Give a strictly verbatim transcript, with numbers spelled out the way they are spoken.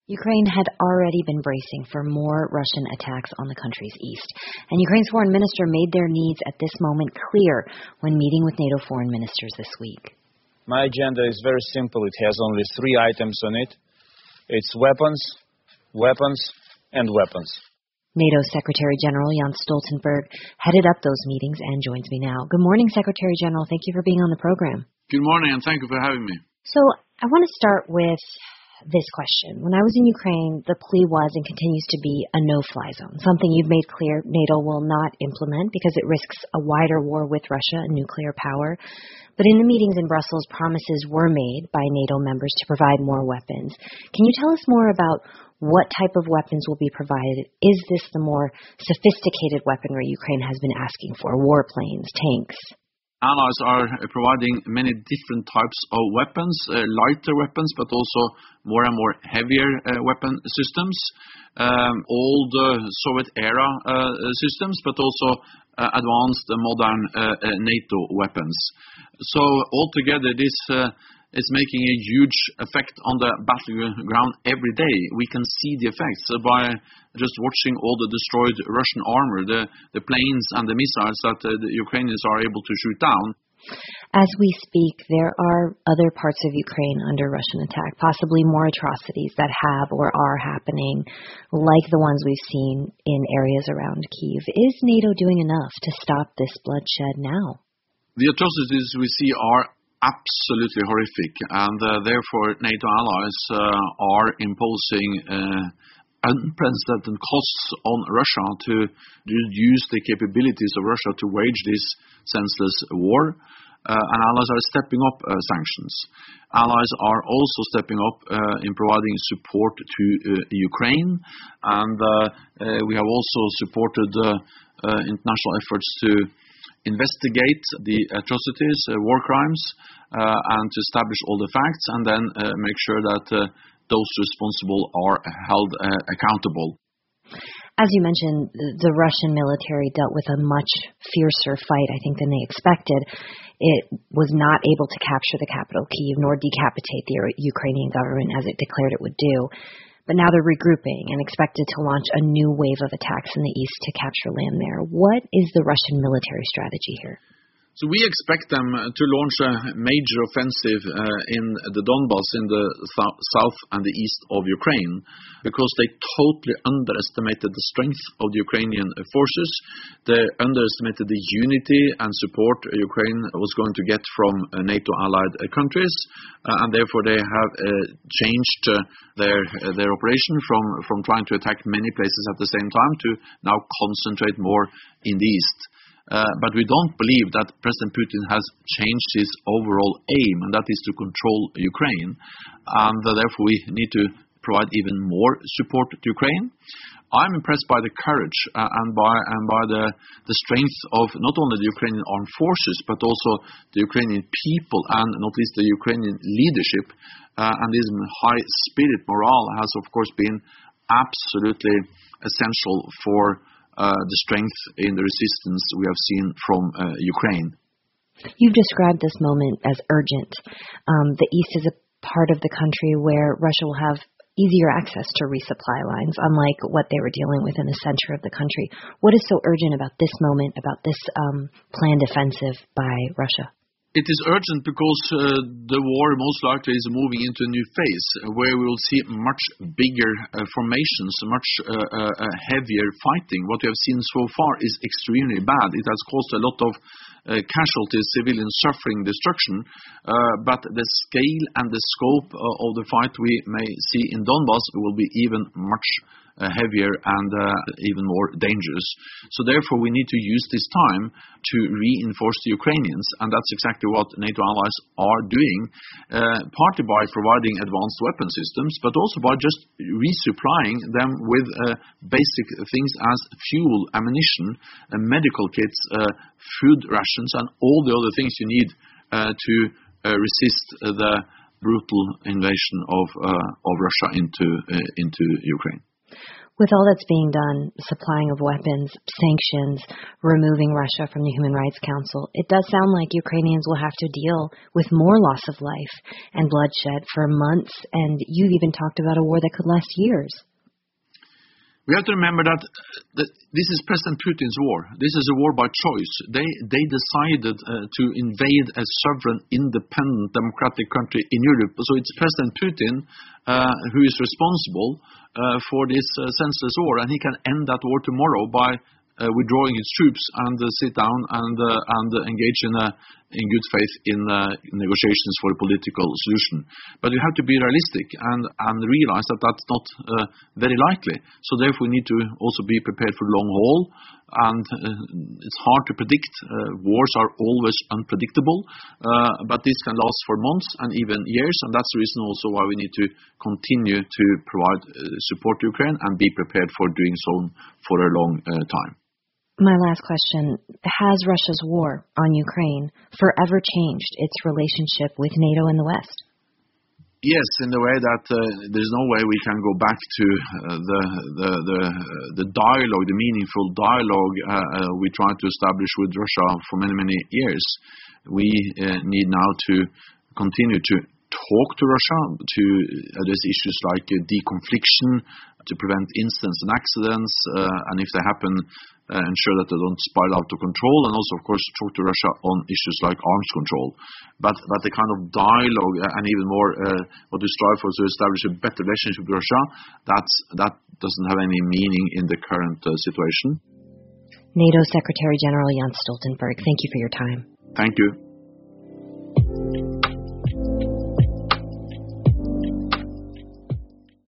Ukraine had already been bracing for more Russian attacks on the country's east, and Ukraine's foreign minister made their needs at this moment clear when meeting with NATO foreign ministers this week. My agenda is very simple. It has only three items on it. It's weapons, weapons, and weapons. NATO Secretary General Jens Stoltenberg headed up those meetings and joins me now. Good morning, Secretary General. Thank you for being on the program. Good morning, and thank you for having me. So I want to start with this question. When I was in Ukraine, the plea was and continues to be a no-fly zone, something you've made clear NATO will not implement because it risks a wider war with Russia and nuclear power. But in the meetings in Brussels, promises were made by NATO members to provide more weapons. Can you tell us more about what type of weapons will be provided? Is this the more sophisticated weaponry Ukraine has been asking for, warplanes, tanks? Allies are providing many different types of weapons, uh, lighter weapons, but also more and more heavier uh, weapon systems, um, old uh, Soviet-era uh, systems, but also uh, advanced uh, modern uh, uh, NATO weapons. So altogether, this uh, is making a huge effect on the battleground every day. We can see the effects uh, by just watching all the destroyed Russian armor, the, the planes and the missiles that uh, the Ukrainians are able to shoot down. As we speak, there are other parts of Ukraine under Russian attack, possibly more atrocities that have or are happening, like the ones we've seen in areas around Kyiv. Is NATO doing enough to stop this bloodshed now? The atrocities we see are absolutely horrific, and uh, therefore NATO allies uh, are imposing uh, unprecedented costs on Russia to reduce the capabilities of Russia to wage this senseless war, uh, and allies are stepping up uh, sanctions. Allies are also stepping up uh, in providing support to uh, Ukraine, and uh, uh, we have also supported uh, uh, international efforts to investigate the atrocities, uh, war crimes, uh, and to establish all the facts, and then uh, make sure that uh, those responsible are held uh, accountable. As you mentioned, the Russian military dealt with a much fiercer fight, I think, than they expected. It was not able to capture the capital, Kyiv, nor decapitate the Ukrainian government as it declared it would do. But now they're regrouping and expected to launch a new wave of attacks in the east to capture land there. What is the Russian military strategy here? So we expect them to launch a major offensive uh, in the Donbas, in the th- south and the east of Ukraine, because they totally underestimated the strength of the Ukrainian forces. They underestimated the unity and support Ukraine was going to get from uh, NATO-allied uh, countries, uh, and therefore they have uh, changed uh, their uh, their operation from, from trying to attack many places at the same time to now concentrate more in the east. Uh, but we don't believe that President Putin has changed his overall aim, and that is to control Ukraine. And uh, therefore we need to provide even more support to Ukraine. I'm impressed by the courage uh, and by and by the, the strength of not only the Ukrainian armed forces, but also the Ukrainian people and not least the Ukrainian leadership. Uh, and this high spirit morale has, of course, been absolutely essential for Uh, the strength in the resistance we have seen from uh, Ukraine. You've described this moment as urgent. Um, the east is a part of the country where Russia will have easier access to resupply lines, unlike what they were dealing with in the center of the country. What is so urgent about this moment, about this um, planned offensive by Russia? It is urgent because uh, the war most likely is moving into a new phase where we will see much bigger uh, formations, much uh, uh, heavier fighting. What we have seen so far is extremely bad. It has caused a lot of uh, casualties, civilian suffering, destruction, uh, but the scale and the scope uh, of the fight we may see in Donbas will be even much Uh, heavier and uh, even more dangerous. So therefore we need to use this time to reinforce the Ukrainians, and that's exactly what NATO allies are doing, uh, partly by providing advanced weapon systems, but also by just resupplying them with uh, basic things as fuel, ammunition, uh, medical kits, uh, food rations, and all the other things you need uh, to uh, resist uh, the brutal invasion of uh, of Russia into uh, into Ukraine. With all that's being done, supplying of weapons, sanctions, removing Russia from the Human Rights Council, it does sound like Ukrainians will have to deal with more loss of life and bloodshed for months, and you even talked about a war that could last years. We have to remember that, that this is President Putin's war. This is a war by choice. They they decided uh, to invade a sovereign, independent, democratic country in Europe. So it's President Putin uh, who is responsible uh, for this uh, senseless war, and he can end that war tomorrow by uh, withdrawing his troops and uh, sit down and uh, and uh, engage in uh, in good faith in uh, negotiations for a political solution. But you have to be realistic and and realize that that's not uh, very likely. So therefore, we need to also be prepared for the long haul. And uh, it's hard to predict. Uh, wars are always unpredictable, uh, but this can last for months and even years. And that's the reason also why we need to continue to provide uh, support to Ukraine and be prepared for doing so for a long uh, time. My last question, has Russia's war on Ukraine forever changed its relationship with NATO and the West? Yes, in the way that uh, there's no way we can go back to uh, the, the the the dialogue, the meaningful dialogue uh, uh, we tried to establish with Russia for many, many years. We uh, need now to continue to talk to Russia, to address issues like uh, deconfliction, to prevent incidents and accidents, uh, and if they happen, uh, ensure that they don't spiral out of control, and also, of course, talk to Russia on issues like arms control. But, but the kind of dialogue uh, and even more uh, what we strive for is to establish a better relationship with Russia, that's, that doesn't have any meaning in the current uh, situation. NATO Secretary General Jens Stoltenberg, thank you for your time. Thank you.